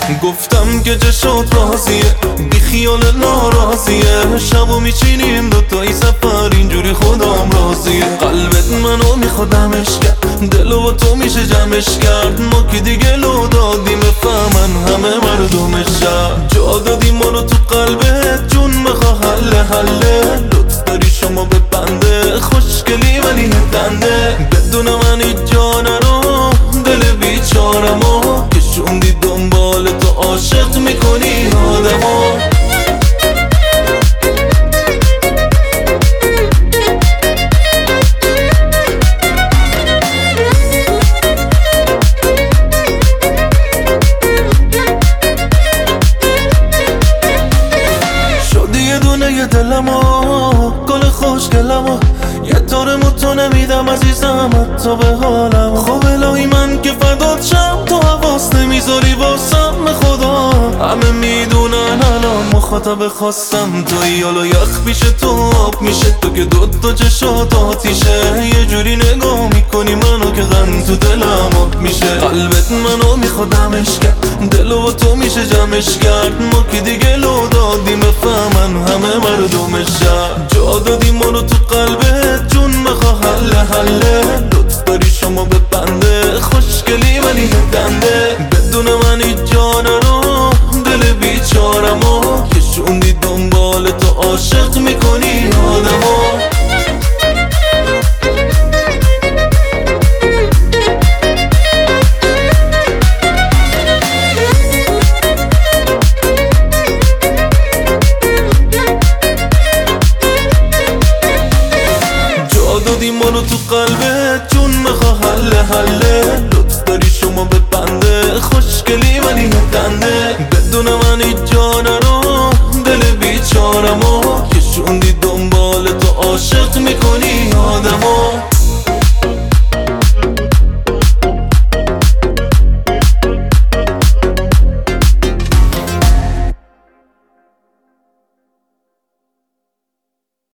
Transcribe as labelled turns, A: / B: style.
A: گفتم که چشات راضیه بی خیال ناراضیه شبو میچینیم دوتایی سفر اینجوری خودم راضیه قلبت منو میخوادمش کرد دلو با تو میشه جمعش کرد ما که دیگه لو دادیم بفهمن همه مردم شهر جا دادیم منو تو قلبت جون بخوا حله لطف داری شما به بنده خوشگلی ولی دنده بدون من هیچ جا نرو دل بیچارمو کشوندی دنبال تو عاشق میکنی آدمو یه دلمو گل خوشگلمو یه طورمو تو نمیدم عزیزم حتی به حالم خب الهی من که فدات شم تو حواس نمیذاری واسم خدا همه میدونن الان مخاطب خواستم توی حالا یخ پیشه تو آب میشه تو که دوتا چشات آتیشه یه جوری نگاه میکنی منو که غم تو دلم آب میشه قلبت منو میخوادمش کرد دلو با تو میشه جمعش کرد ما که دیگه لو دادیم بفهمن همه مردم شهر جا دادیم منو تو قلبت جون بخوا حله لطف داری شما به بنده خوشگلی ولی دنده بدون من هیچ جا نرو دل بیچارمو کشوندی دنبال تو عاشق میکنی آدمو دادی منو تو قلبت جون بخوا حله لطف داری شما به بنده خوشگلی ولی دنده بدون من هیچ جا نرو دل بیچارمو کشوندی دنبال تو عاشق میکنی آدمو